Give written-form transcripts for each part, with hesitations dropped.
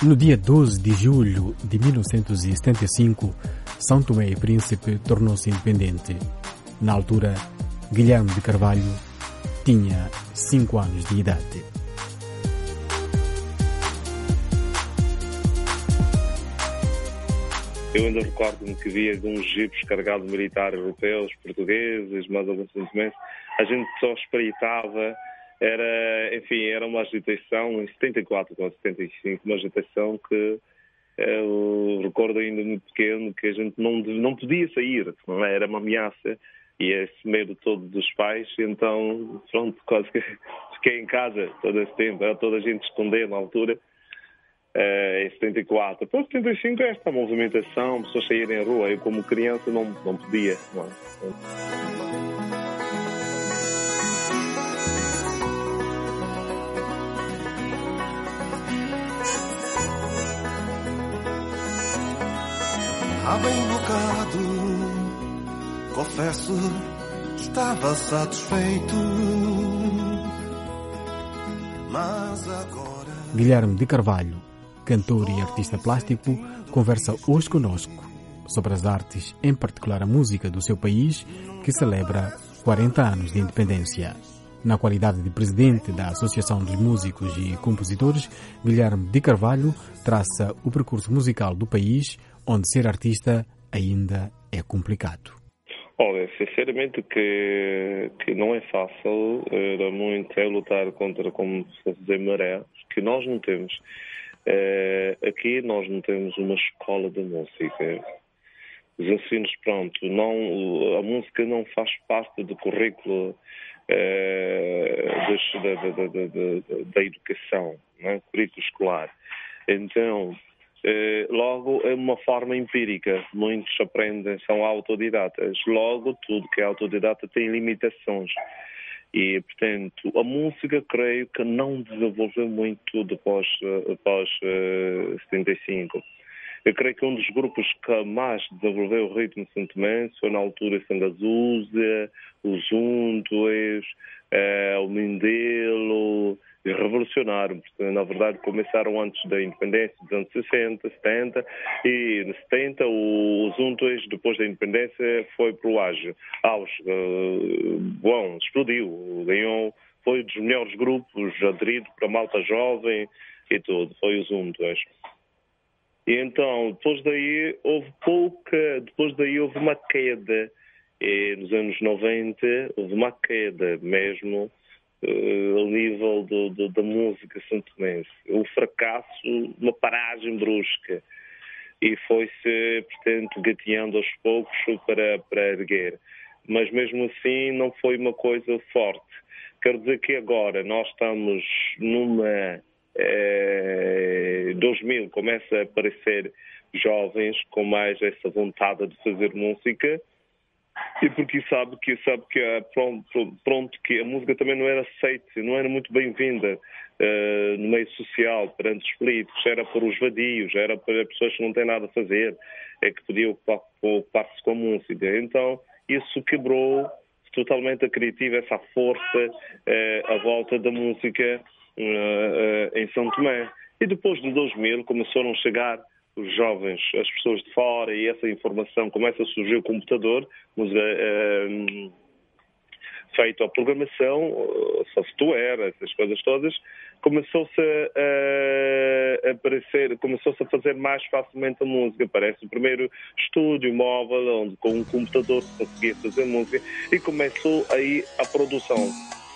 No dia 12 de julho de 1975, São Tomé e Príncipe tornou-se independente. Na altura, Guilherme de Carvalho tinha 5 anos de idade. Eu ainda recordo-me que havia uns jipes carregados de militares europeus, portugueses, mas alguns sentimentos. A gente só espreitava, era uma agitação, em 74 ou 75, uma agitação que eu recordo ainda muito pequeno, que a gente não podia sair, não era uma ameaça, e esse medo todo dos pais, então, pronto, quase que fiquei em casa todo esse tempo, era toda a gente esconder na altura. Em 74. Depois, 75, esta movimentação, pessoas saírem à rua. Eu, como criança, não podia. Não. Há bem bocado, confesso, estava satisfeito, mas agora... Guilherme de Carvalho, cantor e artista plástico, conversa hoje conosco sobre as artes, em particular a música do seu país, que celebra 40 anos de independência. Na qualidade de presidente da Associação dos Músicos e Compositores, Guilherme de Carvalho traça o percurso musical do país, onde ser artista ainda é complicado. Olha, sinceramente que não é fácil, era muito lutar contra, como se dizer, maré, que nós não temos. Aqui nós não temos uma escola de música. Os ensinos, pronto, a música não faz parte do currículo da educação, né? Currículo escolar. Então, logo é uma forma empírica. Muitos aprendem, são autodidatas. Logo, tudo que é autodidata tem limitações. E, portanto, a música, creio que não desenvolveu muito depois 75. Eu creio que um dos grupos que mais desenvolveu o ritmo santomense foi, na altura, Sangazusa, os Untos, o Mindelo, e revolucionaram. Na verdade, começaram antes da independência, dos anos 60, 70, e nos 70 os Untos, depois da independência, foi para o auge. Bom, explodiu, ganhou, foi um dos melhores grupos, aderido para a malta jovem e tudo, foi os Untos. E então, depois daí houve uma queda, e nos anos 90 houve uma queda mesmo, ao nível da música santomense. Um fracasso, uma paragem brusca. E foi-se, portanto, gateando aos poucos para erguer. Mas mesmo assim não foi uma coisa forte. Quero dizer que agora nós estamos numa... 2000 começa a aparecer jovens com mais essa vontade de fazer música. E porque sabe que pronto, que a música também não era aceita, não era muito bem-vinda no meio social, perante os políticos, era para os vadios, era para pessoas que não têm nada a fazer, que podiam ocupar-se com a música. Então, isso quebrou totalmente a criativa, essa força à volta da música em São Tomé. E depois de 2000 começaram a chegar os jovens, as pessoas de fora, e essa informação começa a surgir o computador, feito a programação, software, essas coisas todas, começou-se a aparecer, começou-se a fazer mais facilmente a música. Parece o primeiro estúdio móvel, onde com um computador se conseguia fazer música, e começou aí a produção.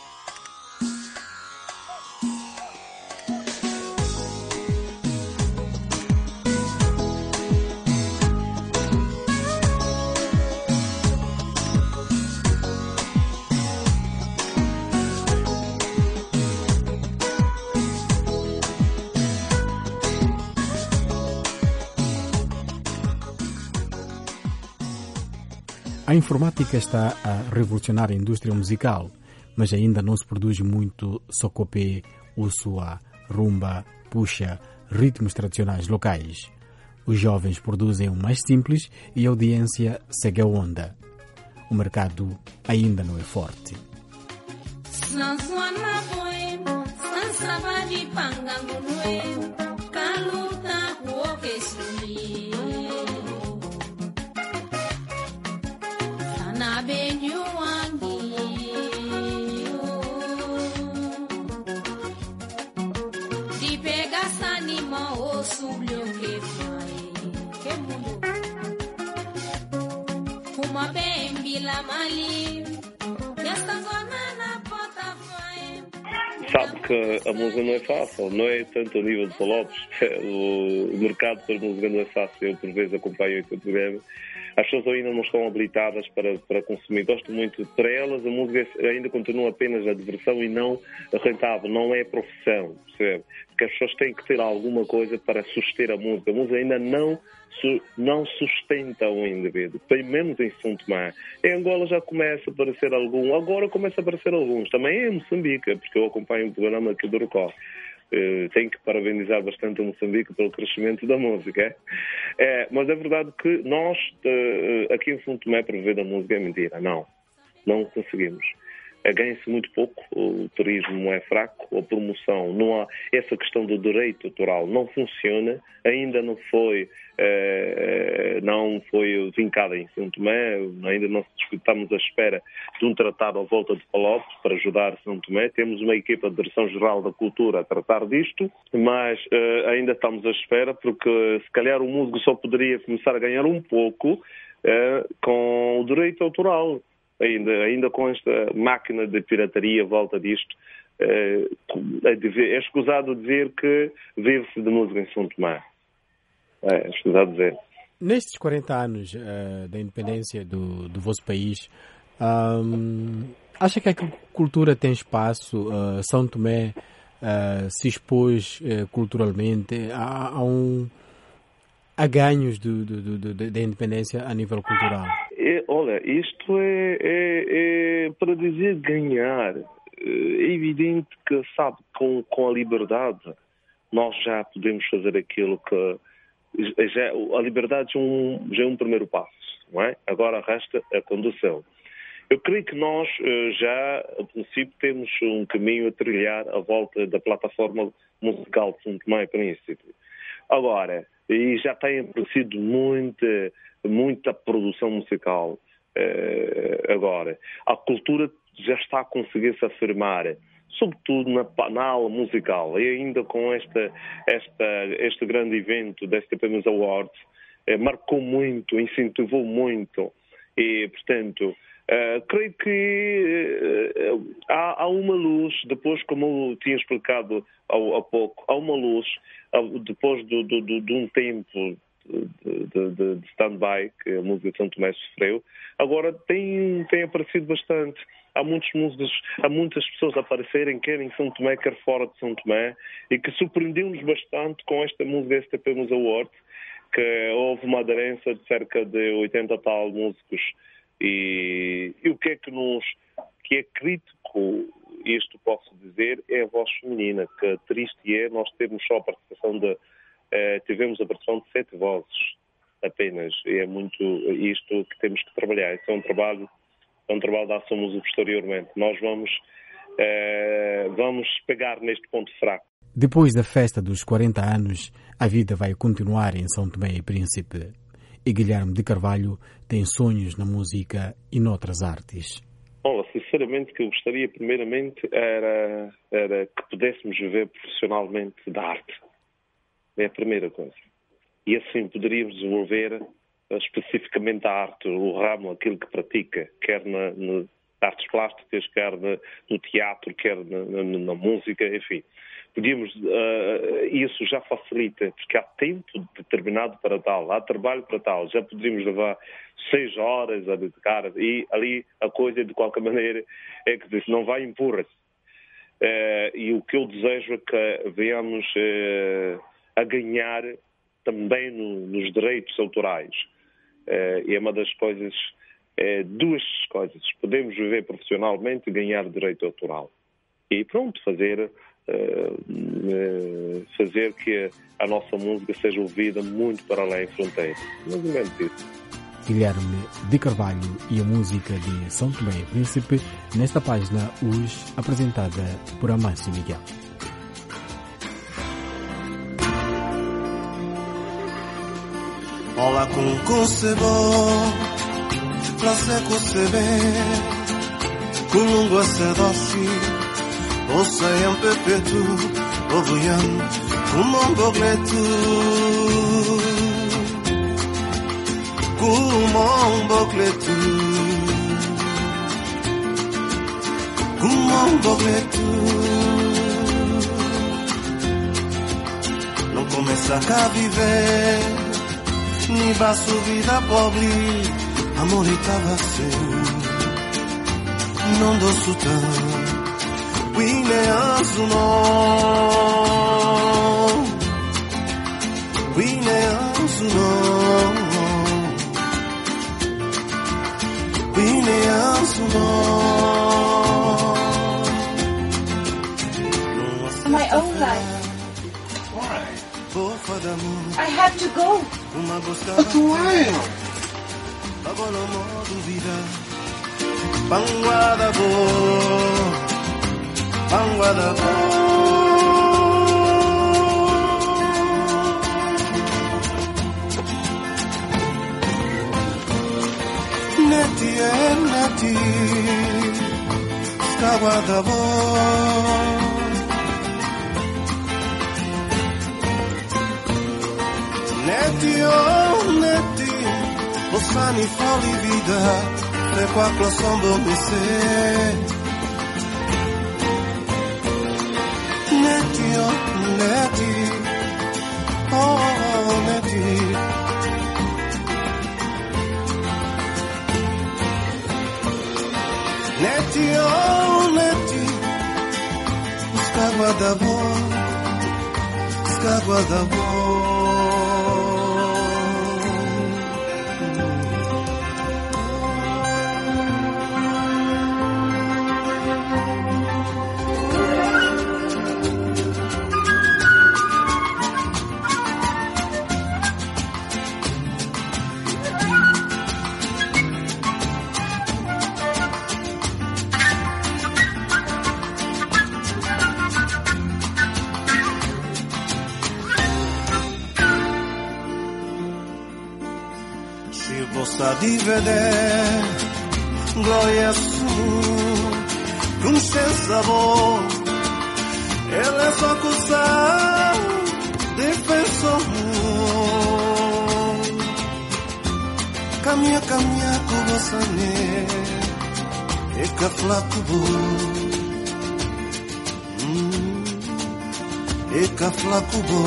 A informática está a revolucionar a indústria musical, mas ainda não se produz muito socopé, usuá, rumba, puxa, ritmos tradicionais locais. Os jovens produzem o mais simples e a audiência segue a onda. O mercado ainda não é forte. Sabe que a música não é fácil, não é tanto a nível de Palopes. O mercado para a música não é fácil. Eu, por vezes, acompanho esse programa. As pessoas ainda não estão habilitadas para consumir. Gosto muito. Para elas, a música ainda continua apenas a diversão e não rentável. Não é profissão, percebe? Porque as pessoas têm que ter alguma coisa para suster a música. A música ainda não sustenta o indivíduo, pelo menos em São Tomé. Em Angola já começa a aparecer algum, agora começa a aparecer alguns. Também em Moçambique, porque eu acompanho o programa aqui do Rocó. Tenho que parabenizar bastante a Moçambique pelo crescimento da música. Mas é verdade que nós, aqui em São Tomé, para viver da música é mentira. Não conseguimos. Ganha-se muito pouco, o turismo é fraco, a promoção, não há, essa questão do direito autoral não funciona, ainda não foi vincada em São Tomé, ainda não estamos à espera de um tratado à volta de Palopes para ajudar São Tomé. Temos uma equipa de Direção-Geral da Cultura a tratar disto, mas ainda estamos à espera, porque se calhar o músico só poderia começar a ganhar um pouco com o direito autoral. Ainda com esta máquina de pirataria à volta disto, é escusado dizer que vive-se de música em São Tomé. É escusado dizer. Nestes 40 anos da independência do vosso país, acha que a cultura tem espaço? São Tomé se expôs culturalmente? Há ganhos da independência a nível cultural? Olha, isto é para dizer ganhar. É evidente que, sabe, com a liberdade nós já podemos fazer aquilo que... a liberdade já é um primeiro passo, não é? Agora resta a condução. Eu creio que nós já, a princípio, temos um caminho a trilhar à volta da plataforma musical de São Tomé e Príncipe. Agora, e já tem aparecido muita produção musical agora. A cultura já está a conseguir se afirmar, sobretudo na aula musical, e ainda com este grande evento da STP Music Awards, marcou muito, incentivou muito, e, portanto, creio que há uma luz, depois, como eu tinha explicado há pouco, há uma luz, depois de um tempo de stand-by que a música de São Tomé sofreu, agora tem aparecido bastante. Há muitos músicos, há muitas pessoas a aparecerem, quer em São Tomé, quer fora de São Tomé, e que surpreendeu-nos bastante com esta música STP Music Awards, que houve uma aderência de cerca de 80 tal músicos. E o que é crítico, isto posso dizer, é a voz feminina, que triste é nós termos só a participação tivemos a participação de 7 vozes apenas, e é muito isto que temos que trabalhar. Isso é um trabalho de ação música posteriormente. Nós vamos pegar neste ponto fraco. Depois da festa dos 40 anos, a vida vai continuar em São Tomé e Príncipe. E Guilherme de Carvalho tem sonhos na música e noutras artes. Olha, sinceramente, o que eu gostaria primeiramente era que pudéssemos viver profissionalmente da arte. É a primeira coisa. E assim poderíamos desenvolver especificamente a arte, o ramo, aquilo que pratica, quer nas artes plásticas, quer no teatro, quer na música, enfim. Podíamos, isso já facilita, porque há tempo determinado para tal, há trabalho para tal, já poderíamos levar 6 horas a dedicar, e ali a coisa, de qualquer maneira, é que não vai empurra-se. E o que eu desejo é que venhamos a ganhar também nos direitos autorais. E é uma das coisas, duas coisas. Podemos viver profissionalmente e ganhar direito autoral. E pronto, fazer que a nossa música seja ouvida muito para além da fronteira. Mas não é isso. Guilherme de Carvalho e a música de São Tomé e Príncipe, nesta página hoje apresentada por Amâncio Miguel. Olá com concebó, place concebe, com língua sedoci, ouça em pepetu, obuian, com bogletu, com bogletu, com bogletu. Não começa a viver, ni basso vida pobre, amore estava seu, não do sultão, wine azuno, wine azuno, wine azuno. My own life. I have to go. But why? Neti e neti, scaguadavo. Neti, oh neti, possani foli vida, se qua closombo mi se. Neti, oh neti, oh neti. Neti, oh neti, scaguadavo, scaguadavo. Di vedere gloria su conoscenza vo e le so cosa difenso cammia come sane e caflaco bo e caflaco bo.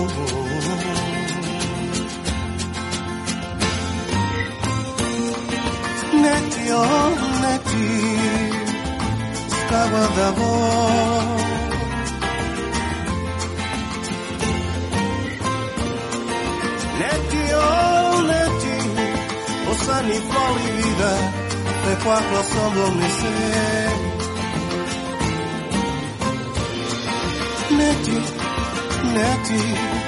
Neti, oh neti, scaguadavo. Neti, oh neti, possani foli vida, se qua closombo mi se. Neti, neti.